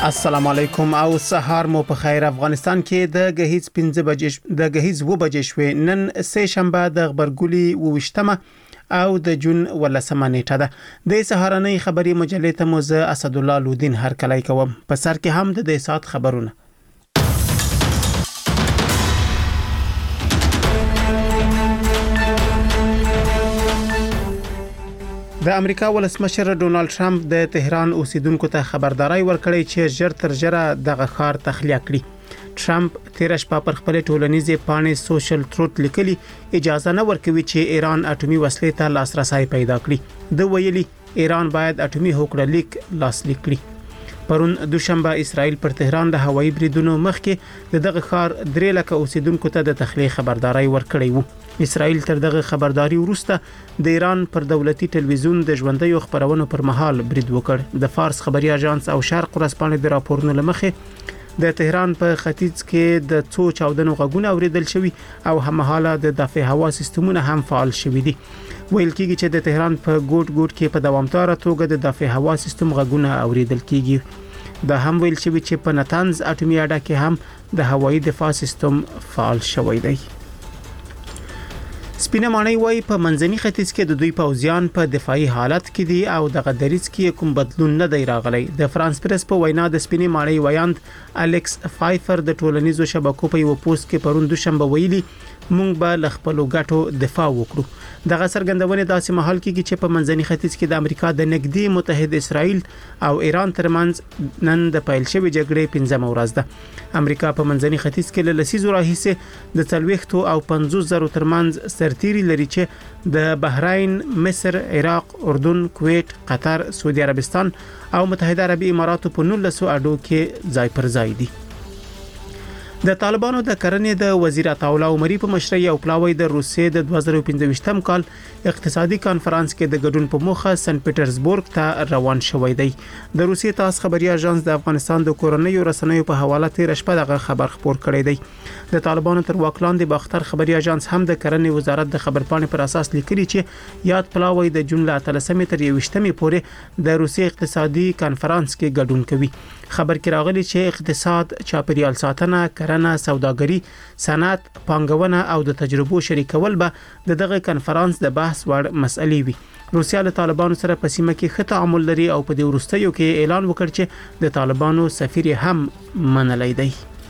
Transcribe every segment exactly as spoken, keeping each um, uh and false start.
السلام علیکم او سهار مو په خیر. افغانستان کې د غهیز پنځه بجې د غهیز و بجې شوې نن سه شنبه د خبرګولي وشتمه او د جون ولسمه نیټه ده. د سهارنۍ خبري مجلې ته مو زه اسد الله لودین هر کلای کوم. په سر کې هم د دې سات خبرونه. د امریکا ولسمشر ډونالد ټرمپ د تهران اوسیدونکو ته خبرداري ورکړې چې ژر تر ژره دغه ښار تخلیه کړي. ټرمپ تیر شپه پر خپل ټولنیزه پاڼې سوشل تروت لیکلي اجازه نه ورکوي چې ایران اټومي وسلې ته لاسرسي پیدا کړي. د ویلي ایران باید اټومي هوکړه لیک لاسلیک کړي. پرون دوشنبه اسرائیل پر تهران د هوایي بریدونو مخکې دغه ښار درې لک اوسیدونکو ته د تخلیه خبرداري ورکړې وو. اسرائیل تر دغه خبرداري وروسته د ایران پر دولتي ټلویزیون د ژوندۍ خبرونو پر مهال برید وکړ. د فارس خبري اژانس او شرق ورځپاڼې د راپورونو لمخې د تهران په ختیځ کې د څو چاودنو غږونه اوریدل شوي او هممهاله د دفاع هوا سیستمونه هم فعال شوي دي. ویل کېږي چې د تهران په ګوټ ګوټ کې په دوامدار توګه د دفاع هوا سیستم غږونه اوریدل کېږي. دا هم ویل شوی چې په نتنز اټومي اډه کې هم د هوایي دفاع سیستم فعال شوی دی. سپینه مانی وای په منځني ختیځ کې د دوی پوځیان په دفاعي حالت کې دي او د غدریز کې کوم بدلون نه دی راغلی. د فرانس پریس په وینا د سپینه مانی وایاند الکس فایفر د ټولنیزو شبکو په یو پوسټ کې پرون دوشنبه ویلي مونږ به ل خپل ګټو دفاع وکړو. دغه څرګندونه داسې مهال کې چې په منځني ختیځ کې د امریکا د نږدې متحد اسرائیل او ایران ترمنځ نن د پایل شوی جګړې پنځمه ورځ ده. امریکا په منځني ختیځ کې له لسیزو راهیسې د څلويختو او پنځوس زرو ترمنځ سرتيري لري چې د بحرین، مصر، عراق، اردن، کویت، قطر، سعودي عربستان او متحده عربي اماراتو په نولسو اډو کې ځای پر ځای دي. د طالبانو د کرنې د وزیر عطاالله عمري په مشرۍ او پلاوی د روسیې د دوه زره پنځه کال اقتصادي کانفرنس کې د ګډون په موخه سن پیټرزبورګ ته روان شوی دی. د روسیې تاس خبري اژانس د افغانستان د کورنۍ رسنیو په حواله تیر شپه دغه خبر خبر کړی دی. د طالبانو تر واک لاندې باختر خبري اژانس هم د کرنې وزارت د خبرپاڼې پر اساس لیکلي چې یاد پلاوی د جون له اتلسمې تر یوویشتمې پورې د روسیې اقتصادي کانفرنس کې ګډون کوي. خبر کې راغلی چې اقتصاد، چاپیریال ساتنه، کرنه، سوداګري، صنعت، پانګونه او د تجربو شریکول به د دغه کانفرنس د بحث وړ مسئلې وي. روسیا له طالبانو سره په سیمه کې ښه تعامل لري او په دې وروستیو کې اعلان وکړ چې د طالبانو سفیر هم منلی دی.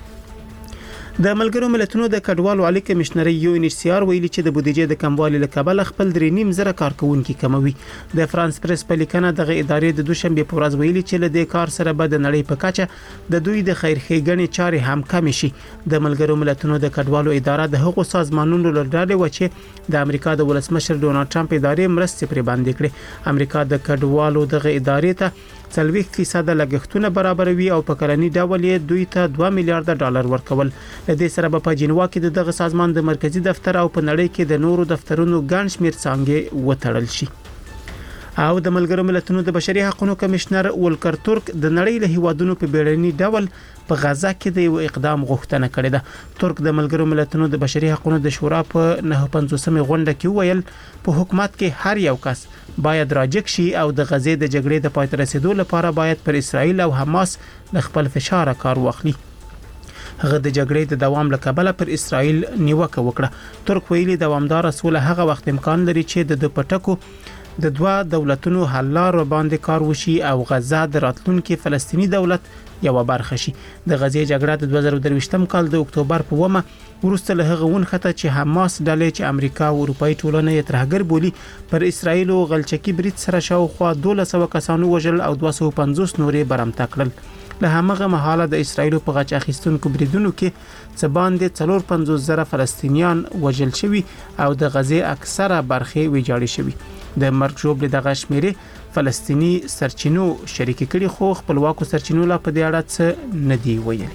د ملګرو ملتونو د کډوالو عالی کمشنر یو ان ایچ سی آر ویلي چې د بودیجې د کموالي له کبله خپل درې نیم زره کارکونکو کموي. د فرانس پریس په لیکنه دغه ادارې د دوشنبه په ورځ ویلي چې له دې کار سره به د نړۍ په کچه د دوی د خیرخېګنې چارې هم کم شي. د ملګرو ملتونو د کډوالو اداره د هغو سازمانونو لړډاله و چې د امریکا د ولسمشر ډونالد ټرمپ ادارې مرستې پرې باندې کړې. امریکا د کډوالو دغه ادارې ته څلويخ فیصد لګښتونه برابروي او په کلني ډول یې دوی ته دوه میلیارډ ډالر ورکول. د دې سره په جنوا کې دغه سازمان د مرکزی دفتر او په نړۍ کې د نورو دفترونو ګڼ شمېر څانګې وتړل شي. او د ملګرو ملتونو د بشري حقوقو کمشنر ولکر ترک د نړۍ له هیوادونو په بیړني ډول په غزا کې د یو اقدام غوښتنه کړې ده. ترک د ملګرو ملتونو د بشري حقوقو د شورا په نهه پنځوسمه غونډه کې ویل په حکومت کې هر یو کس باید راجک شي او د غزې د جګړې د پای ته رسیدو لپاره باید پر اسرائیل او حماس له خپل فشار کار واخلي. هغه د جګړې د دوام له کبله پر اسرائیل نیوکه وکړه. ترک ویلي دوامدار سوله هغه وخت امکان لري چې د پټکو د دوه دولتونو حل لار باندې کار وشي او غزه د راتلونکي فلسطینی دولت یو برخه شي. د غزې جګړه د دوه زره درویشتم کال د اکتوبر په ومه ورسته له هغه ونخته چې حماس ډلې چې امریکا او اروپאי ټولنه یې ترهګر بولی پر اسرائیل او غلچکی برید سره شاوخوا دوه سوه کسانو وژل او دوه سوه پنځوس نورې برمته کړل. له همغه مهاله د اسرائیل په غچ اخیستونکو بریدونو کې څه باندې څلور پنځوس زره فلسطینیان وژل شوي او د غزې اکثره برخې ویجاړې شوي. د مرګ ژوبل د غشمیره فلسطینی سرچینو شریک کړي خو خپلواکو سرچینو لا په دې اړه څه نه دی ویلي.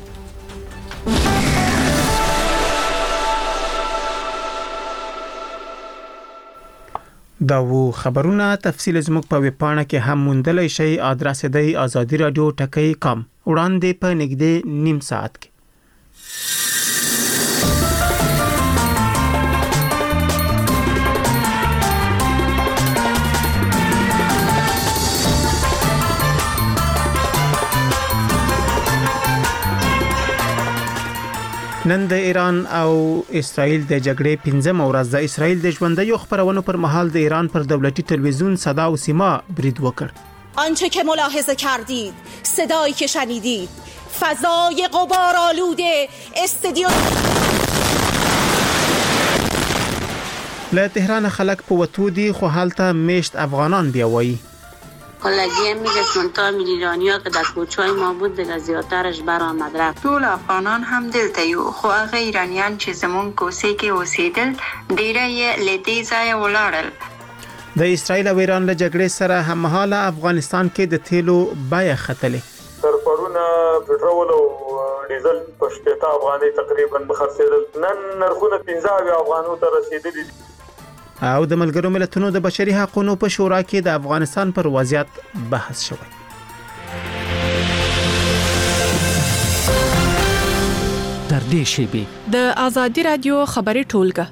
دا وو خبرونه تفصیل زموږ په ویب پاڼه کې هم موندلای شئ. ادرس دی آزادی رادیو ټکی کام. وړاندې په نږدې نیم ساعت کې نن د ایران او اسرائیل د جګړې پنځمه ورځ د اسرائیل د ژوندۍ خبرونو پر مهال د ایران پر دولتي تلویزیون صدا و سیما برید وکړ. آنچه که ملاحظه کردید، صدایی که شنیدید، فضای غبارآلود استودیو له تهران خلک په وتو دي خو حالت میشت افغانان بیا وایي. خلگی میگه چون تا میلیونیا که در کوچه‌های ما بود دیگه زیادترش برآمد رفت. طول افغانان هم دلته یو خو هغه ایرانیان چې زمون کوسه کې اوسېدل ډیره یې لدی ځای ولاړل. د اسرائیل او ایران له جګړې سره هممهاله افغانستان کې د تیلو بیه ختلې. سرپرونه پټرول او ډیزل په شپږ افغاني تقریبا بخرڅېدل. نن نرخونه پنځه افغانو ته رسیدلي دي. او د ملګرو ملتونو د بشري حقوقو په شورا کې د افغانستان پر وضعیت بحث شوی. تر دې شیبې د آزادي رادیو خبري ټولګه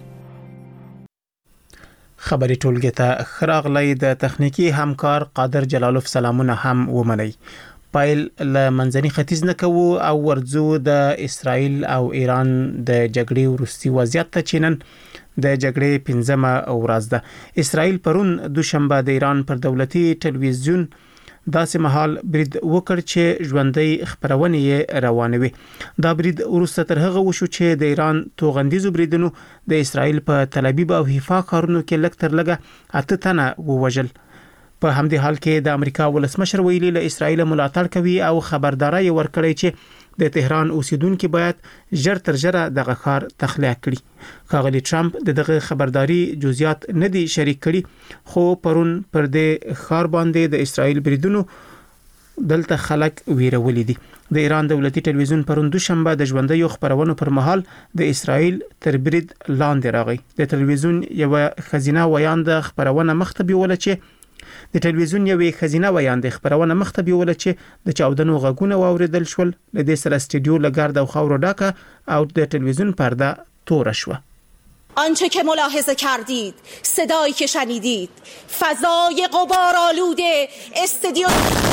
خبري ټولګه ته خراغلی د تخنیکی همکار قادر جلالوف سلامونه هم ومني. پایل ل منځني ختیځ نه کوو او ورځو د اسرائیل او ایران د جګړې وروستي وضعیت ته چینن د جګړې پنځمه ورځ ده. اسرائیل پرون دوشنبه د ایران پر دولتي ټلویزیون داسې مهال برید وکړ چې ژوندۍ خبرونه روانوي. دا برید وروسته تر هغه وشو چې د ایران توغندیزو بریدونو د اسرائیل په تل ابیب او حیفا ښارونو کې لږ تر لږه اته تنه ووژل. په همدې حال کې د امریکا ولسمشر ویلي له اسرائیل ملاتړ کوي او خبرداري ورکړي چې د تهران اوسیدونکو باید ژر تر ژره دغه ښار تخلیه کړي. ښاغلي ټرمپ دغه خبرداري جزئیات نه دي شریک کړي خو پرون پر دې ښار باندې د اسرائیل بریدونو دلته خلک ویرولې دي. د ایران دولتي ټلویزیون پرون دوشنبه د ژوندۍ خبرونو پر مهال د اسرائیل تر برید لاندې راغی. د ټلویزیون یو خزینه ویاند خبرونه مخته بیول چې د ټلویزیون یوې خزینه ویاند خبرونه مخته بیول چې د چاودنو غږونه واوریدل شول. د دې سره استودیو لګرد او خاور ډاکه او د ټلویزیون پرده تور شو. آنچه که ملاحظه کردید، صدایی که شنیدید، فضای غبارآلود استودیو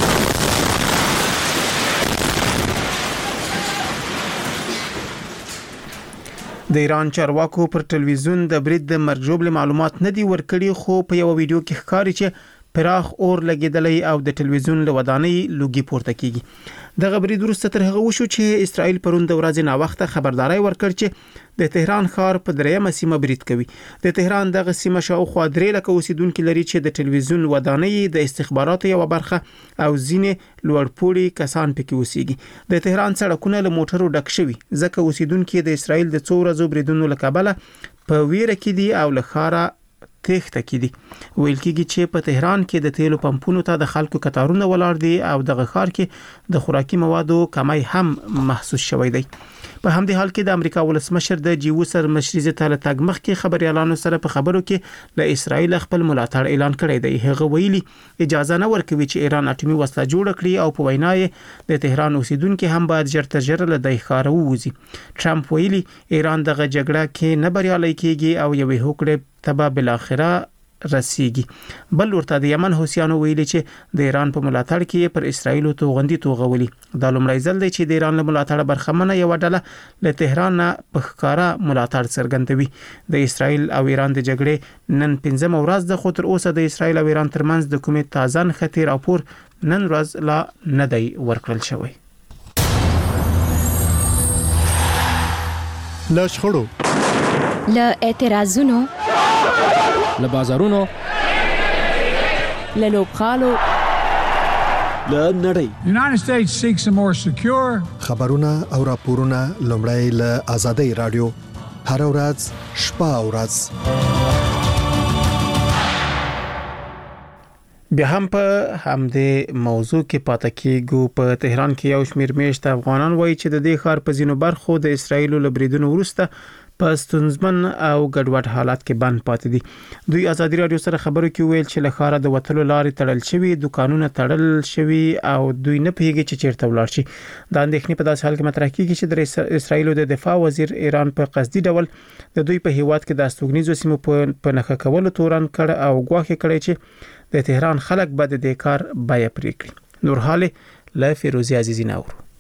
د ایران چارواکو پر ټلویزیون د برید د مرجوب معلومات نه دی ورکړي خو په یو ویډیو کې ښکاري چې پراخ اور لګیدلې او د ټلویزیون له ودانۍ لوګي پورته کیږي. دغه برید وروسته تر هغه وشو چې اسرائیل پرون د ورځې نا وخته خبرداري ورکړ چې د تهران ښار په دریمه سیمه برید کوي. د تهران دغه سیمه شاوخوا درې لک اوسیدونکو لري چې د ټلویزیون ودانۍ د استخباراتو یو برخه او ځینې لوړپوړي کسان پکې اوسېږي. د تهران سړکونه له موټرو ډک شوي ځکه اوسیدونکو د اسرائیل د څو ورځو بریدونو له کبله په ویره کې دي او له ښاره تخته کې دي. ویل کېږي چې په تهران کې د تیلو پمپونو ته د خلکو کتارونه ولاړ دي او د ښار کې د خوراکي موادو کمی هم محسوس شوی دی. په همدې حال کې د امریکا ولسمشر د جیو سر مشرزه ته تګ مخ کې خبريالانو سره په خبرو کې له اسرائیل خپل ملاتړ اعلان کړی دی. هغه ویلي اجازه نه ورکوي چې ایران اټومي وسله جوړ کړي او په وینا یې د تهران اوسیدونکو هم باید ژر تر ژره له دې ښار ووځي. ټرمپ ویلي ایران دغه جګړه کې نه بریالي کیږي او یوې هوکړې تبا بل اخره رسیږي. بل ورته د یمن حوثیانو ویلي چې د ایران په ملاتړ کې پر اسرائیل توغندي توغولي. دا لومړی ځل دی چې د ایران له ملاتړ برخمنه یو ډله له تهران نه په ښکارا ملاتړ څرګندوي. د اسرائیل او ایران د جګړې نن پنځمه ورځ د خو تر اوسه د اسرائیل او ایران ترمنځ د کومې تازه نښتې راپور نن ورځ لا نه دی ورکړل شوی. له شخړو له اعتراضونو له بازارونو له لوبخالو له نړۍ The United States seeks a more secure خبرونه او راپورونه لومړی له آزادۍ رادیو هر ورځ شپه او ورځ بیا هم په همدې موضوع کې پاتې کېږو. په تهران کې یو شمېر میشت افغانان وایي چې د دې ښار په ځینو برخو د اسرائیل له بریدونو وروسته په ستونزمن او ګډوډ حالت کې بند پاتې دي. دوی آزادي رادیو سره خبرو کې ویل چې له ښاره د وټلو لارې تړل شوي، دکانونه تړل شوي او دوی نه پوهیږي چې چیرته ولاړ شي. دا اندېښنې په داسې حال کې مطرح کیږي چې د اسرائیل د دفاع وزیر ایران په قصدي ډول د دوی په هیواد کې د استوګنیزو سیمو په نښه کولو تورن کړ او ګواښ کړی چې د تهران خلک به د دې کار بیا پرې کړي. نور حال له فیروزی عزیزی نور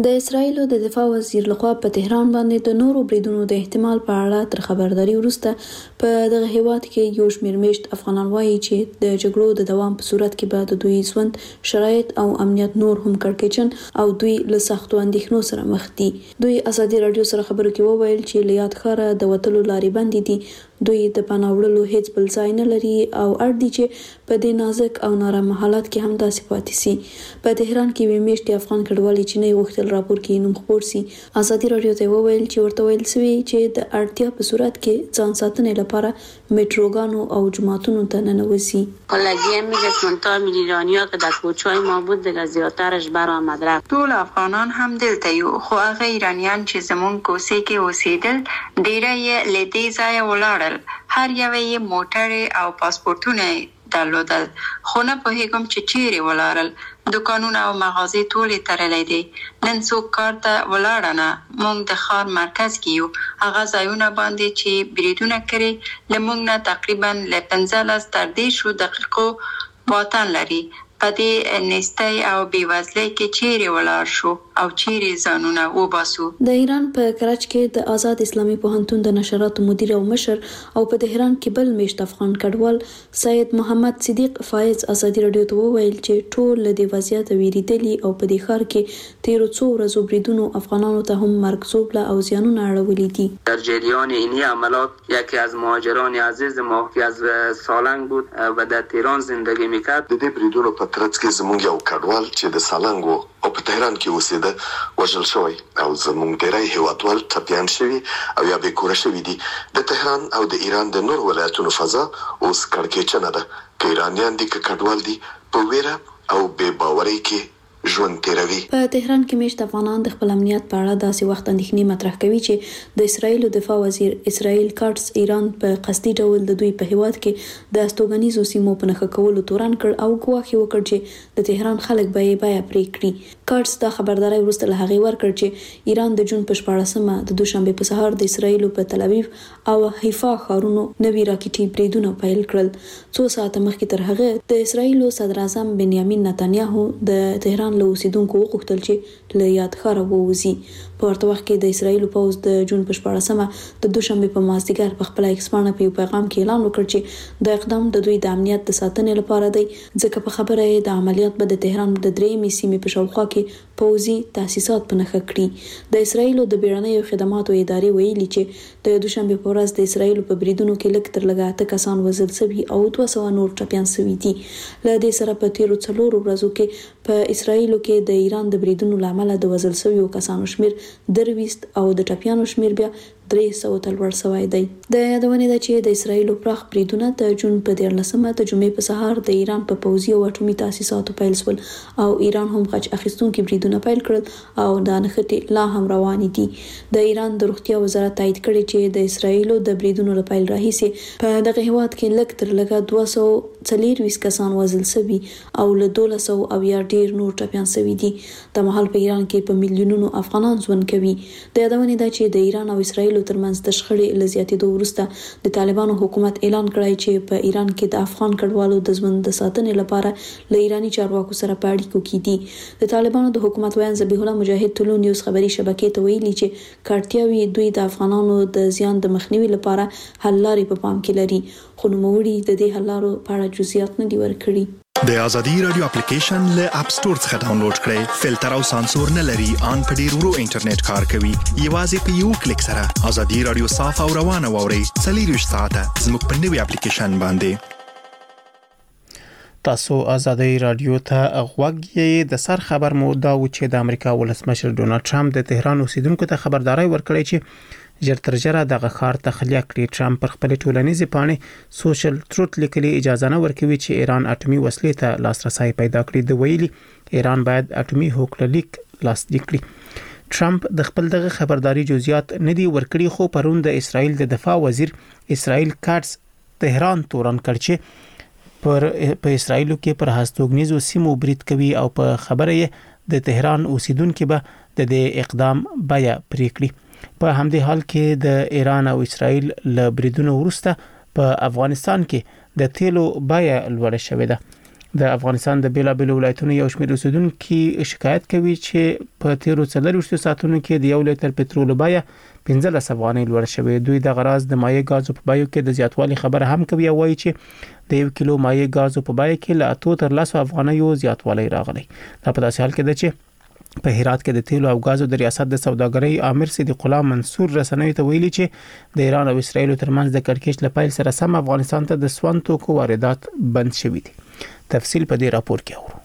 د اسرایل د دفاع وزیر لخوا په تهران باندې د نورو بریدونو د احتمال په اړه تر خبرداري وروسته په دغه هیواد کې یو شمېر میشت افغانان وایي چې د جګړو د دوام په صورت کې به د دوی ژوند شرایط او امنیت نور هم کړکېچن او دوی له سختو اندېښنو سره مخ دي. دوی ازادي رادیو سره خبرو کې وویل چې له یاد ښاره د وتلو لارې بندې دي. دوی د پناه وړلو هیڅ بل ځای نه لري او اړ دي چې په دې نازک او نارامه حالت کې هم داسې پاتې سي. په تهران کې وی میشتي افغان کډوالي چې نه غوښتل راپور کې نوم خپور سي. ازادي رادیو ته وویل چې ورته ویل سوي چې د اړتیا په صورت کې ځان ساتنې لپاره متروګانو او جماعتونو ته ننوځي. کلاگی میگه چونتا میلیون ایرانیا که در کوچه‌های ما بود دیگه زیادترش برآمد رفت. ټول افغانان هم دلته یو خو هغه ایرانیان چې زمون کوڅې کې اوسېدل ډیره یې له دې ځایه ولاړل. هر یو یې موټر او پاسپورتونه درلودل خو نه پوهیږم چې چیرې ولاړل. دکانونه او مغازې ټولې تړلې دي. نن څوک کار ته ولاړ نه. موږ د ښار مرکز کې یو. هغه ځایونه باندې چې بریدونه کړي له موږ نه تقریبا له پنځلس تر دېرشو دقیقو واټن لري. په دې نستۍ او بېوزلۍ کې چیرې ولاړ شو او چیرې ځانونه وباسو. د ایران په کراچ کې د آزاد اسلامي پوهنتون د نشراتو مدیر او مشر او په تهران کې بل میشت افغان کډوال سید محمد صدیق فایز ازادي رادیو ته وویل چې ټول له دې وضعیت ویریدلي او په دې ښار کې تیرو څو ورځو بریدونو افغانانو ته هم مرګ ژوبله او زیانونه اړولي دي. در جریان اینی عملات یکی از مهاجران عزیز ما که از سالنگ بود و در تهران زندگی میکرد د دې بریدونو په ترڅ کې زموږ یو کډوال چې د سالنګ او په تهران کې اوسېده وژل شوی او زموږ ډېری هیوادوال ټپیان شوي او یا بې کوره شوي دي. د تهران او د ایران د نور ولایتونو فضا اوس کړکېچنه ده. که ایرانیان دي که کډوال دي په ویره او بې باورۍ کې ژوند تیروي. په تهران کې میشت افغانان د خپل امنیت په اړه داسې وخت اندېښنې مطرح کوي چې د اسرایل دفاع وزیر اسرایل کارټس ایران په قصدي ډول د دوی په هیواد کې د استوګنیزو سیمو په نښه کولو تورن کړ او ګواښ وکړ چې د تهران خلک به یې بیا پرې کړي. کارټس دا خبرداري وروسته له هغې ورکړ چې ایران د جون په شپاړسمه د دوشنبه په سهار د اسرایل په تل ابیب او حیفا ښارونو نوي راکټي بریدونه پیل کړل. څو ساعته مخکې تر هغه د اسرایل صدر اعظم بنیامین نتنیاهو د تهران له اوسیدونکو وغوښتل چې له یاد ښاره ووځي. په ورته وخت کې د اسرایل پوځ د جون په شپاړسمه د دوشنبه په مازدیګر په خپل ایکس باندې په پیغام کې اعلان وکړ چې د اقدام د دوی د امنیت د ساتنې لپاره دی، ځکه په خبره یې د عملیات به د تهران د درېیمې سیمې په شاوخوا کې پوځي تاسیسات په نښه کړي. د اسرایل د بیړنیو خدماتو ادارې ویلي چې د دوشنبه په ورځ د اسرایل په بریدونو کې لږ تر لږه اته کسان وژل شوي او دوه سوه نور ټپیان شوي دي. له دې سره په تیرو څلورو ورځو کې په اسرایل کې د ایران د بریدونو لامل د وژل شویو کسانو شمیر درويست او د ټپیانو شمیر بیا درې سوه تلوړ شوی دی. د یادونه ده چې د اسرایل پراخ بریدونه د جون په دیارلسمه د جمعې په سهار د ایران په پوځي او اټومي تاسیساتو پیل شول او ایران هم غچ اخیستونکي بریدونه پیل کړل او د نښتې لا هم روان دي. د ایران د روغتیا وزارت تایید کړی چې د اسرایل د بریدونو له پیل راهیسې په دغه هیواد کې لږ تر لږه دوه سوه څلور کسان وژل شوي او له دولس سوه او یا ډیر نور ټپیان شوي دي. د مهال په ایران کې په میلیونونو افغانان ژوند کوي. د یادونه ده چې د ایران او اسرایل ترمنځ د شخړې له زیاتېدو وروسته د طالبانو حکومت اعلان کړی چې په ایران کې د افغان کډوالو د ژوند د ساتنې لپاره له ایرانی چارواکو سره په اړیکو کې دي. د طالبانو د حکومت ویان ذبیح الله مجاهد ټولو نیوز خبري شبکې ته ویلي چې کارتیاوي دوی د افغانانو د زیان د مخنیوي لپاره حل لارې په پام کې لري، خو نوموړي د دې حل لارو په اړه جزئیات نه دي ورکړي. د ازادي رادیو اپلیکیشن له اپ سټور څخه ډاونلوډ کړئ. فلټر او سانسور نه لري، ان په ډیر ورو انټرنیټ کار کوي. یوازې په یو کلیک سره ازادي رادیو صاف او روانه واورئ. څلور ساعته زموږ په نوي اپلیکیشن باندې. تاسو ازادي رادیو ته غوږ یې. د سر خبر مو دا و چې د امریکا ولسمشر ډونالد ټرمپ د تهران اوسیدونکو ته خبرداري ورکړې چې ژر تر ژره دغه ښار تخلیه کړي. ټرمپ پر خپل ټولنیزې پاڼې سوشل ټروت لیکلي اجازه نه ورکوي چې ایران اټومي وسلې ته لاسرسي پیدا کړي. د ویلي ایران باید اټومي هوکړلیک لاسلیک کړي. ټرمپ د خپل دغه خبرداري جزئیات نه دي ورکړي، خو پرون د اسرایل د دفاع وزیر اسرایل کارټس تهران تورن کړ چې پر په اسرایلو کې پر هستوګنیزو سیمو برید کوي او په خبره یې د تهران اوسیدونکو به د دې اقدام بیا پرې کړي. په همدې حال کې د ایران او اسرایل له بریدونو وروسته په افغانستان کې د تیلو بیه لوړه شوې ده. د افغانستان د بیلابېلو ولایتونو یو شمېر اوسیدونکو شکایت کوي چې په تیرو څلوېښتو ساعتونو کې د یو لیټر پټرول بیه پنځلس افغانۍ لوړ شوې. دوی د غراز د مایع غازو په بیو کې د زیاتوالي خبره هم کوي او وایي چې د یو کیلو مایع غازو په بیه کې له اتو تر لسو افغانیو زیاتوالی راغلی. دا په داسې حال کې ده چې په هرات کې د تیلو او غازو د ریاست د سوداګرۍ امیر صدیق الله منصور رسنیو ته ویلي چې د ایران او اسرایل ترمنځ د کړکېچ لپاره سره سم افغانستان ته د سون توکو واردات بند شوي دي. تفصیل په دې راپور کې اورو.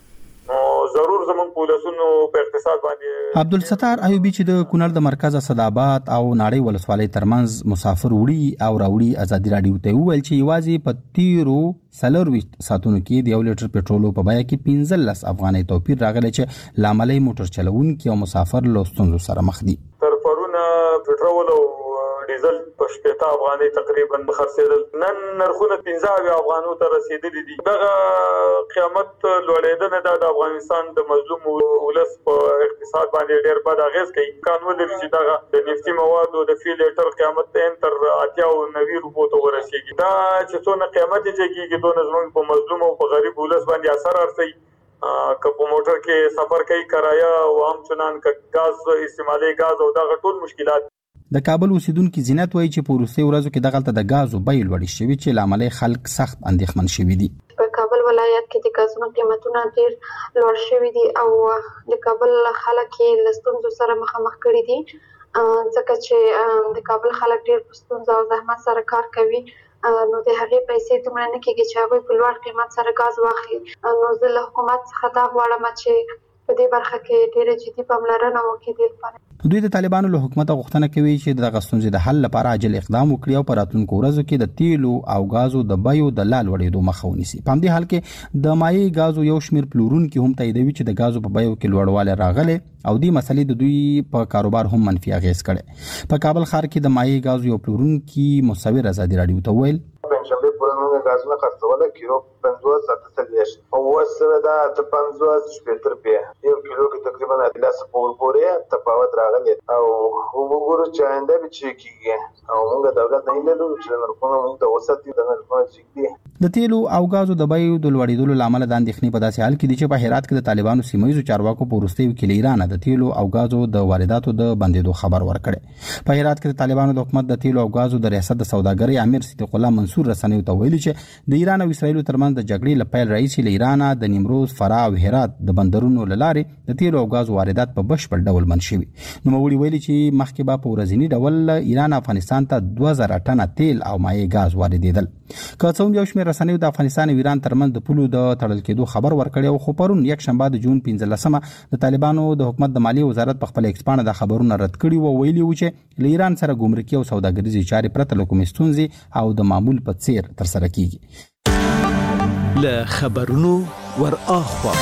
ضرور زمون پولیسونو په اقتصاد باندې عبدالستار ایوبی چې د کونړ د مرکز صدابات او ناړۍ ولسوالۍ ترمنځ مسافر وړي او راوړي ازادي رادیو ته ویل چې یوازې په تیرو څلوېښت ساعتونو کې د یو لیټر پټرولو په بیه کې پنځلس افغانۍ توپیر راغلی چې لامل موټر چلوونکي او مسافر له ستونزو سره مخ دي. تر پرونه پټرول او ډیزل په شپږ افغانۍ تقریبا خرڅېدل، نن نرخونه پنځه افغانو ته رسیدلي دي. دغه قیامت لوړېدنه د افغانستان د مظلوم ولس په اقتصاد باندې ډېر بد اغېز کوي. امکان ولري چې دغه د نفتي موادو د فی لیټر قیمت تر اتیا او نوي روپو ته ورسیږي. دا چې څونه قیمت جګیږي دونه زموږ په مظلوم او په غریب ولس باندې اثر ارسي. که په موټر کې سفر کوي کرایه او هم چنان که غاز استعمالي غاز او دغه ټول مشکلات. د کابل اوسیدونکو زینت وایي چې په وروستي ورځو کې دغلته د غازو بیې لوړې شوي چې لامل خلک سخت اندېښمن شوي دي. په کابل ولایت کې د غازونو قیمتونه ډېر لوړ شوي دي او د کابل خلک یې له ستونزو سره مخامخ کړي دي ځکه چې د کابل خلک ډېر په ستونزو او زحمت سره کار کوي. نو د هغې پیسې دومره نه کېږي چې هغوی په لوړ قیمت سره غاز واخلي. نو زه له حکومت څخه دا غواړم چې په دې برخه کې ډېره جدي پاملرنه وکړي. دې لپاره دوی د طالبانو له حکومت غوښتنه کوي چې د غستونځ د حل لپاره عاجل اقدام وکړي او په راتلونکو ورځو کې د تیلو او غازو د بیو د لا لوړېدو مخه ونیسي. په همدې حال کې د مایع غازو یو شمېر پلورونکي هم تاییدوي چې د غازو په بیو کې لوړوالی راغلی او دې مسلې د دوی په کاروبار هم منفي اغېز کړی. په کابل ښار کې د مایع غازو یو پلورونکي مصور ازادي راډیو ته ویل پنځمبه پرونو غازونه خرڅول کیلو پنځوس اتلس او وسره دا ته پنځوس شپږ روپیا یو کیلو کې تقریبا اتلس پورې تفاوت راغلی او وګورو چې آینده به چې کیږي او موږ دولت نه لرو چې نرخونه موږ ته وساتي د نرخونو چې د تیلو او غازو د بیو د لوړېدلو لامل د اندېښنې په داسې حال کې دي چې په هرات کې د طالبانو سیمایي چارواکو په وروستیو کې له ایران د تیلو او غازو د وارداتو د بندېدو خبر ورکړی. په هرات کې د طالبانو د حکومت د تیلو او غازو د ریاست د سوداګرۍ امیر صدیق الله منصور رسنیو ته ویلي چې د ایران او اسرایل ترمنځ د جګړې لپاره رئیس له ایران د نیمروز، فراه او هرات د بندرونو لارې د تیلو او غازو واردات په بشپړ ډول بند شوي. نو موري ویلي چې مخکې به په ورځنی ډول ایران افغانستان ته دوه زره ټنه تیل او مایع غاز واردېدل. که څه هم یو شمېر رسنیو د افغانستان او ایران ترمنځ د پولو د تړل کېدو خبر ورکړی او خو پرون یک شنبه د جون پنځلسمه د طالبانو د حکومت د مالیې وزارت په خپل ایکس پاڼه د خبرونه رد کړي و ویلي و چې له ایران سره ګمرکي او سوداګریزې چارې پرته له کومې ستونزې او د معمول په څیر ترسره کیږي. له خبرونو ور اخوا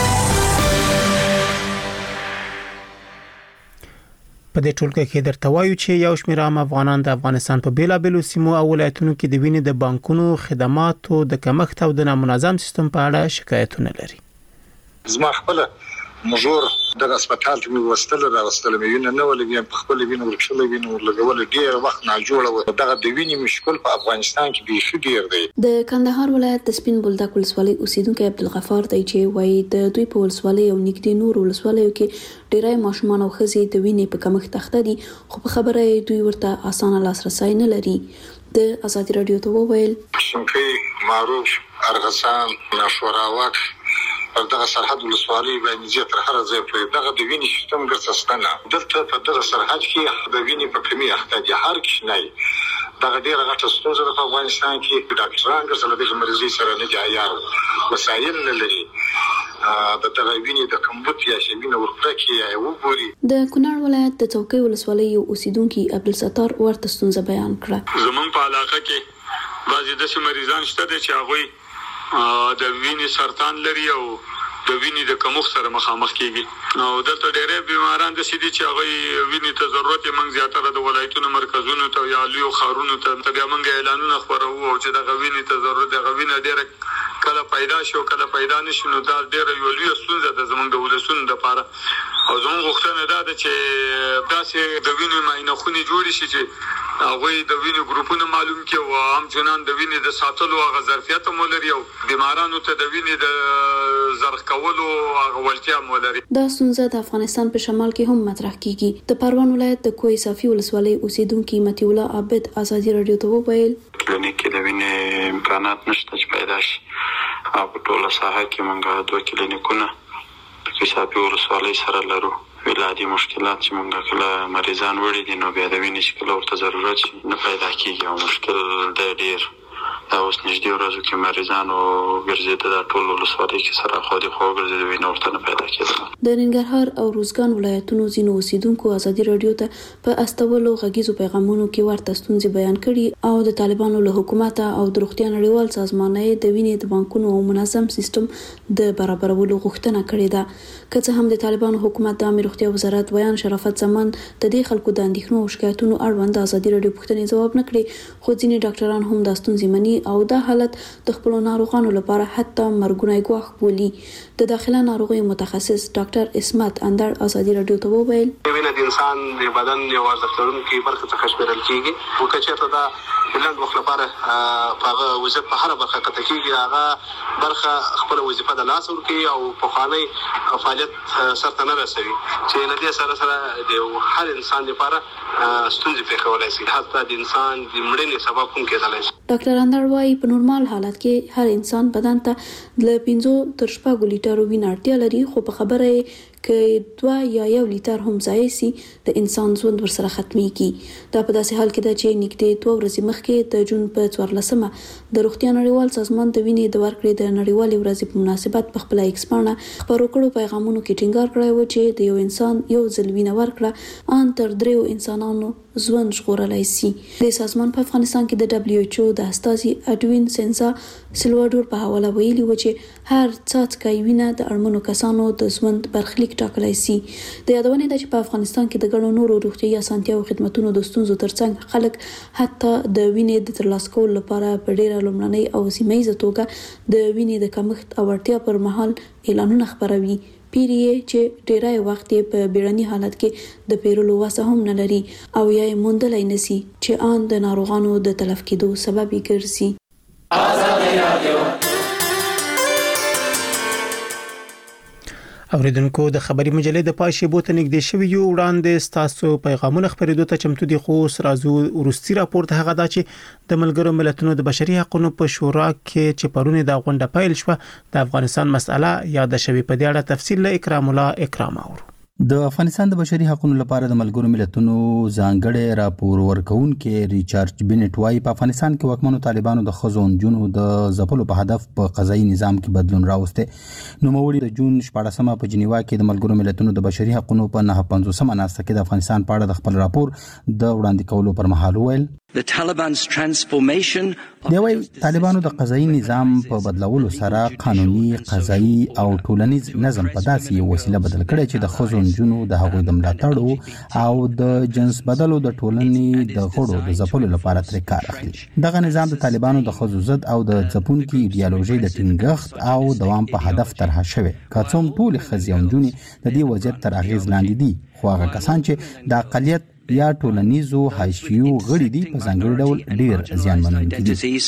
په دې ټولګه کې درته وایو چې یو شمېر عام افغانان د افغانستان په بیلابېلو سیمو او ولایتونو کې د وینې د بانکونو خدماتو د کمښت او د نامنظم سیستم په اړه شکایتونه لري. زما خپل مجور د هسپتال ته مې وستل راوستل مې وینه نه ولګي په خپل وینه ورکشل وینه ورلګول ډیر وخت نه جوړه دغه د وینې مشکل په افغانستان کې به شو ډیر دی. د کندهار ولایت د سپین بولدک ولسوالۍ اوسیدونکو عبدالغفار دی چې وایي د دوی په ولسوالۍ او نږدې نور ولسوالیو کې ډیری ماشومان او ښځې د وینې په کمښت اخته دي خو په خبره دوی ورته اسانه لاسرسی نه لري. د ازادي رادیو ته وویل شمپې معروف ارغسان ناشوراوات پر دغه سرحد ولسوالۍ باندې زیات تر هر ځای په دغه د وینې سیستم ګرځستنه دلته په دغه سرحد کې د وینې په کمی اخته دي هر کښنی دغه ډیره غټه ستونزه په افغانستان کې ډاکټران ګرځول د مریضي سره نه جایار وسایل نه لري د دغه وینې د کمبود یا شوینه ورکړه یا وګوري. د کونړ ولایت د چوکۍ ولسوالۍ یو اوسیدونکي عبدالستار ورته ستونزه بیان کړه. زمون په علاقه کې بعضې داسې مریضان شته دي چې هغوی د وینې سرطان لري او د وینې د کمښت سره مخامخ کیږي او دلته ډېری بیماران داسې دي چې هغوی وینې ته ضرورت یې موږ زیاتره د ولایتونو مرکزونو ته یا لویو ښارونو ته بیا موږ اعلانونه خپروو او چې دغه وینې ته ضرورت دغه وینه ډېره کله پیدا شو کله پیدا نشو نو دا ډېر یو لوی ستونزه ده زموږ د ولسونو لپاره او زموږ غوښتنه دا ده چې داسې د وینې معاینه خونې جوړې شي چې هغوی د وینې ګروپونه معلوم کړي او هم چنان د وینې د ساتلو هغه ظرفیت هم ولري او بیمارانو ته د وینې د زرخ کولو هغه وړتیا هم ولري. دا ستونزه د افغانستان په شمال کې هم مطرح کیږي. د پروان ولایت د کوه صافي ولسوالۍ اوسیدونکو متي الله عابد ازادي رادیو ته وویل کلینیک کې د وینې امکانات نشته چې پیدا شي او په ټوله ساحه کې موږ دوه کلینیکونه په کوه صافي ولسوالۍ سره لرو. ولادي مشکلات چې موږ کله مریضان وړي دي نو بیا د وینې چې کله ورته ضرورت شي نه پیدا کیږي او مشکل د ډیر دا اوس نږدې ورځو کې مریضانو ګرځېده د ټول ولسوالۍ کې سره خو دې خو ګرځېده وینه ورته نه پیدا کېدله. د ننګرهار او روزګان ولایتونو ځینو اوسیدونکو ازادي رادیو ته په استولو غږیزو پیغامونو کې ورته ستونزې بیان کړي او د طالبانو له حکومت او د روغتیا نړیوال سازمان د وینې د بانکونو او منظم سیستم د برابرولو غوښتنه کړې ده. که څه هم د طالبانو حکومت د عامه روغتیا وزارت بیان شرافت زمان د دې خلکو د اندېښنو او شکایتونو اړوند ازادي رادیو پوښتنې ځواب نه کړي خو ځینې ډاکټران هم د ستونزې مني او دا حالت د خپل ناروغانو لپاره حتی مرګونی ګواښ بولي. د داخله ناروغیو متخصص ډاکټر اسمت اندړ ازادي رادیو ته وویل وینه د انسان د بدن یو ارزښت لرونکي برخه څخه شمیرل کیږي او که چېرته دا بلند وخت لپاره هغه وظیفه په هر برخه کې کیږي هغه برخه خپل وظیفه د لاس ورکوي او په خاني فعالیت سرته نه رسوي چې نه دې سره سره د هر انسان لپاره ستونزې پیښولای شي حتی د انسان د مړینې سبب هم کېدای شي. ډاکټر اندړ وايي په نورمال حالت کې هر انسان بدن ته ل پنځه تر شپږ لیټر وینه اړتیا لري خو په خبره کې دوه یا یو لیټر هم ځای سي د انسان ژوند ورسره ختميږي. دا په داسې حال کې ده چې نږدې دوه ورځې مخکې د جون په څوارلسمه د روغتیا نړیوال سازمان د وینې د ورکړې د نړیوالې ورځې په مناسبت په خپل ایکس پاڼه خپرو کړو پیغامونو کې ټینګار کړی و چې د یو انسان یو ځل وینه ورکړه ان تر دریو انسانانو ژوند ژغورلای شي. د سازمان په افغانستان کې د دبليو ایچ او د استازي اډوین سنسا سلوادور په حواله ویلي و چې هر څاڅکی وینه د اړمنو کسانو د ژوند برخلیک ټاکلی شي. د یادونې ده چې په افغانستان کې د ګڼو نورو روغتیايي اسانتیاو خدماتونو د ستونزو ترڅنګ خلک حتی د وینې د ترلاسه کولو لپاره په ډیره لومړنۍ او سیمه توګه د وینې د کمښت او اړتیا پر مهال اعلانونه خپروي. پیریه چې ډیرای وخت په بیړني حالت کې د پیرلو واسه هم نه لري او یا موندلای نسی چې ان د ناروغانو د تلف کېدو سبب ګرځي. ازادي رادیو اوریدونکو د خبري مجلې د پای شیبو ته نږدې شوی یو وړاندې ستاسو پیغامونه خبرېدو ته چمتو دي خو سرازو ورستي راپورټ هغه دا چې د ملګرو ملتونو د بشري حقوقو په شورا کې چې پرونه د غونډه پیل شو د افغانستان مسأله یاد شوی په دې اړه تفصیل له اکرام الله اکرام اورو. د افغانستان د بشري حقوقو لپاره د ملګرو ملتونو ځانګړي راپور ورکونکي ریچارډ بینټ وايي په افغانستان کې واکمنو طالبانو د خزو جنونو د ځپلو په هدف په قضایي نظام کې بدلون راوسته. نو موري د جون شپږمه په جنیوا کې د ملګرو ملتونو د بشري حقوقو په نه پنځوسمه ناسته کې د افغانستان په اړه د خپل راپور د وړاندې کولو پر مهال ویل The Taliban's transformation دی وای طالبانو د قضایي نظام په بدلولو سره قانوني قضایي او ټولنیز نظم په داسې وسیله بدل کړي چې د خزو جنونو د هغوی د ملاتړ او د جنس بدلو د ټولنې د غړو د ځپلو لپاره تر کار اخلي. دغه نظام د طالبانو د خزو ضد او د ځپونکو ایډیالوژي د ټینګښت او دوام په هدف طرح شوی. کڅوم ټول خزي او جنونی د دې وضعیت تر اغیز لاندې دي خو هغه کسان چې د اقلیت یا ټولنیزو حاشیو غړي دي په ځانګړي ډول ډیر زیانمنونکي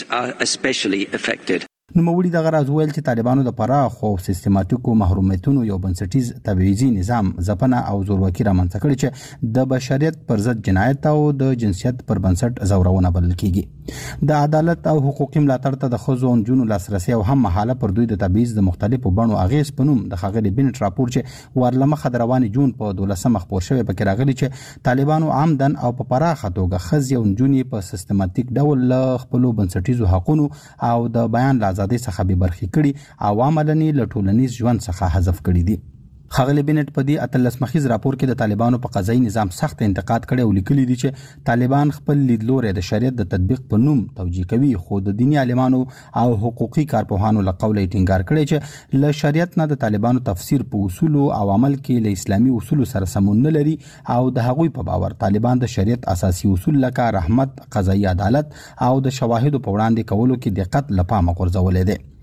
دي. نو موري د غراز ویل چې طالبانو د پراخ او سیستماتیکو محرومیتونو یو بنسټیز تبعیضي نظام ځپنه او زورواکي رامنځته کړي چې د بشریت پر ضد جنایت او د جنسیت پر بنسټ زورونه بلل کیږي. د عدالت او حقوقي ملاتړ ته د خزو او جنونو لاسرسي او هم مهاله پر دوی د تبعیض د مختلفو بڼو اغیز پنوم د خغلی بینټ راپور چې ورلمه خضروان جون په دولسمه خبر شوی پکې راغلی چې طالبانو عمدن او په پراخه توګه خزي او جنونی په سیستماتیک ډول خپل بنسټیزو حقوقو او د بیان آزادي څخه به برخې کړي او عملاً له ټولنیز ژوند څخه حذف کړي دي. خغلی بینټ په دې اتلس مخیز راپور کې د طالبانو په قضایي نظام سخت انتقاد کړي او لیکلي دي چې طالبان خپل لیدلوري د شریعت د تطبیق په نوم توجیه کوي خو د دینی عالمانو او حقوقي کارپوهانو له قوله ټینګار کړي چې له شریعت نه د طالبانو تفسیر په اصول او عمل کې له اسلامي اصول سره سمون نه لري او د هغوی په باور طالبان د شریعت اساسي اصول لکه رحمت، قضایي عدالت او د شواهدو په وړاندې کولو کې دقت لپاره غورځولې دي.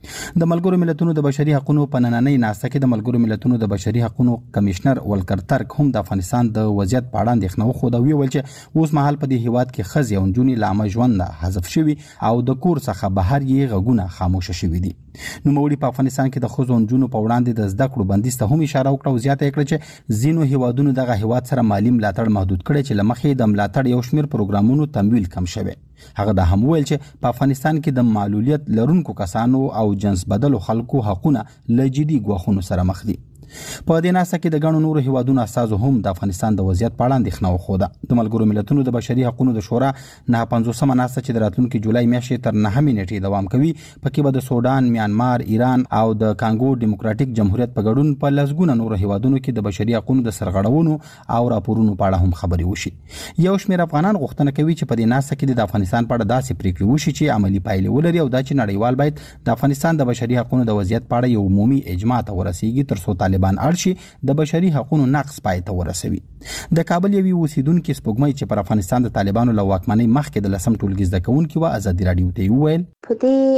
د ملګرو ملتونو د بشري حقوقو په نننۍ ناسته کې د ملګرو ملتونو د بشري حقوقو کمشنر ولکر ترک هم د افغانستان د وضعیت په اړه اندېښنه وښوده او ویل چې اوس مهال په دې هیواد کې ښځې او نجونې له عامه ژوند حذف شوي او د کور څخه بهر یې غږونه خاموشه شوي دي. نوموړي په افغانستان کې د ښځو او نجونو په وړاندې د زده کړو بندیز ته هم اشاره وکړه او زیاته کړه چې ځینو هیوادونو دغه هیواد سره مالی ملاتړ محدود کړی چې له مخې د ملاتړ یو شمېر پروګرامونو تمویل کم شوی. هغه دا هم ویل چې په افغانستان کې د معلولیت لرونکو کسانو او جنس بدلو خلکو حقونه له جدي ګواښونو سره مخ دي. په دې ناسته کې د ګڼو نورو هیوادونو استازو هم د افغانستان د وضعیت په اړه اندېښنه وښوده. د ملګرو ملتونو د بشري حقوقو د شورا نه پنځوسمه ناسته چې د راتلونکي جولای میاشتې تر نهمې نیټې دوام کوي پکې به د سودان، میانمار، ایران او د کانګو ډیموکراتیک جمهوریت په ګډون په لسګونه نورو هیوادونو کې د بشري حقوقو د سرغړونو او راپورونو په اړه هم خبرې وشي. یو شمېر افغانان غوښتنه کوي چې په دې ناسته کې د افغانستان په اړه داسې پریکړې وشي چې عملی پایلې ولري او دا چې نړیوال باید د افغانستان د بشري حقوقو د وضعیت په اړه یو عمومي اجماع ته ورسیږي تر څو طالبان اړ شي د بشري حقوقو نقض پای ته ورسوي. د کابل یوې اوسیدونکو سپوږمۍ چې پر افغانستان د طالبانو له واکمنۍ مخکې د لسم ټولګي زده کوونکي و ازادي راډیو ته وویل په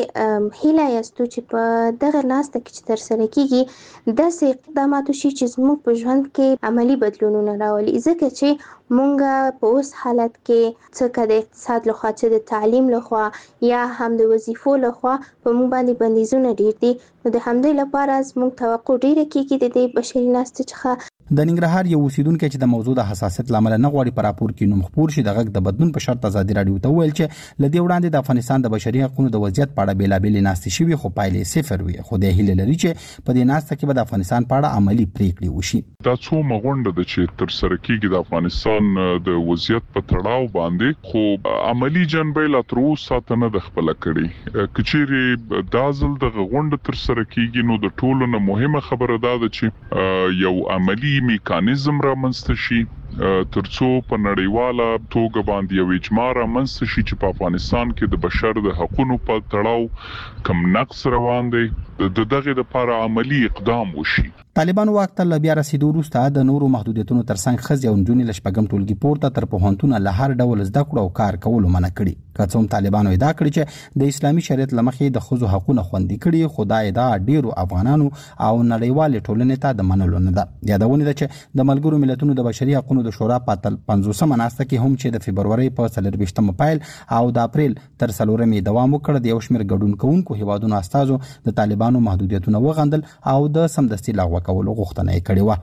دې هیله یاستو چې په دغه ناسته کې چې تر سره کیږي داسې اقدامات وشي چې زموږ په ژوند کې عملی بدلونونه راولي ځکه چې مونږ په اوس حالت کې څه د اقتصاد لخوا څه د تعلیم لخوا یا هم د وظیفو لخوا په مونږ باندې بندیزونه ډیر دي. نو د همدې لپاره زموږ توقع ډیره کیږي د دې بشري ناسته څخه. د ننګرهار یو اوسیدونکو چې د موضوع د حساسیت لامل نه غواړي په راپور کې نوم خپور شي د غږ د بدلون په شرط ازادي راډیو ته ویل چې لدی وړاندې د افغانستان د بشري حقوقو د وضعیت په اړه بیلابل ناستې شوي خو پایلې صفر وي. خو د هیله لري چې په دې ناسته کې به د افغانستان په اړه عملی پریکړې وشي. دا څو مغونډه د چې تر سره کیږي د افغانستان د وضعیت په تړاو باندې خو عملی جنبه لا تر اوسه نه د خپل کړي کچيري دازل د غونډه تر سره کیږي نو د ټولو نه مهمه خبره ده چې یو عملی میکانیزم را منځته شي ترڅو په نړیواله توګه باندې یو اجماع را منځته شي چې په افغانستان کې د بشر د حقوقو په تړاو کم نقص روان دی د دغه لپاره عملی اقدام وشي. طالبان واک ته بیا رسیدو وروسته د نورو محدودیتونو ترڅنګ ښځې او نجونې له شپږم ټولګي پورته تر پوهنتونه له هر ډول زده کړو او کار کولو منع کړي. که څه هم طالبانو ادعا کړې چې د اسلامي شریعت له مخې د ښځو حقوقونه خوندي کړي خو دا ادعا ډیرو افغانانو او نړیوال ټولنې ته د منلو نه ده. یادونه ده چې د ملګرو ملتونو د بشري حقوقو د شورا په پنځوسمه ناسته کې هم چې د فبرورۍ په څلرویشتمه پیل او د اپریل تر څلورمې دوام وکړ د یو شمېر ګډون کوونکو هیوادونو استازو د طالبانو محدودیتونه وغندل او د سمدستي لغوه کولو غوښتنه یې کړې وه.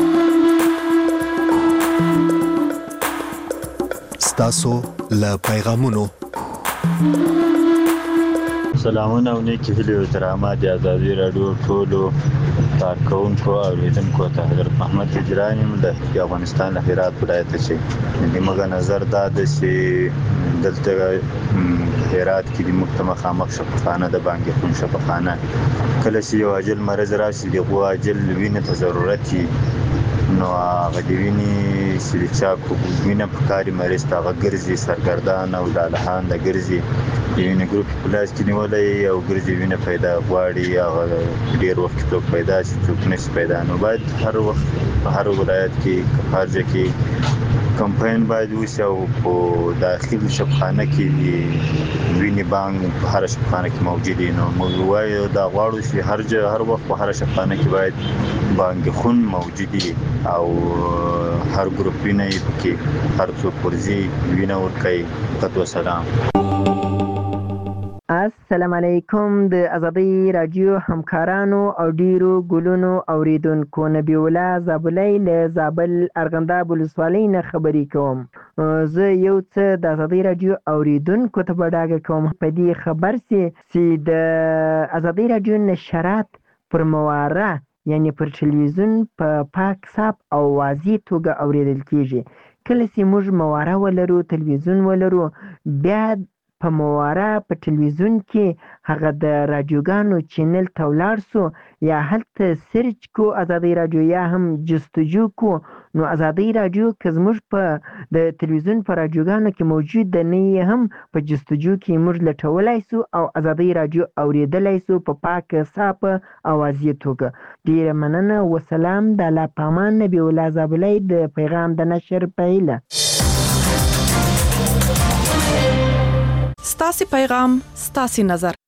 ستاسو له پیغامونو سلامونه او نیکی هیلې او احترامات د ازادي راډیو ټولو کارکونکو او اوریدونکو ته حضرت محمد هجرانی د افغانستان له هرات ولایت چې زموږ نظر دا د چې دلته هرات کې د مختمه خامخ شفاخانه د بانګ خون شفاخانه کله چې یو اجل مرز راشي د غوا اجل وینې ته ضرورت نو هغه د وینې چې چا کو وینې په کاري مریض ته هغه ګرځي سرګردان او د لهان د ګرځي د وینې ګروپ پلاس کې نیولې او ګرځي وینې پیدا غواړي هغه ډیر وخت ته پیدا شي چې نشي پیدا نو باید هر وخت په هر ولایت کې هر ځای کې کمپاین باید وشي او په داخلي شفاخانه کې وینې بانک په هر شفاخانه کې موجود دي. نو موږ وایو دا غواړو چې هر ځای هر وخت په هر شفاخانه کې باید بانک خون موجود دي او هر ګروپ وینې پکې هر څوک ورزي وینه ورکوي. تاسو سلام. السلام علیکم د ازادي رادیو همکارانو او ډیرو ګلونو اوریدونکو نبی الله زابلای له زابل ارغنداب ولسوالۍ نه خبرې کوم. زه یو څه د ازادي رادیو اوریدونکو ته بډاګه کوم په دې خبر سي چې د ازادي رادیو نشرات پر مواره یعنی پر ټلویزیون په پاک صاف او واضح توګه اوریدل کیږي. کله چې موږ مواره ولرو ټلویزیون ولرو بیا په مواره په ټلویزیون کې هغه د رادیوګانو چینل ته ولاړ سو یا هلته سرچ کو ازادي رادیو یا هم جستجو کو نو ازادي رادیو که زموږ په د ټلویزیون په رادیوګانو کې موجود ده نه هم په جستجو کې موږ لټولای سو او ازادي رادیو اوریدلای سو په پاک صاف اوازې توګه. ډیره مننه وسلام د الله پامان نبی الله زابلای د پیغام د نشر پهله. ستاسو پیغام ستاسو نظر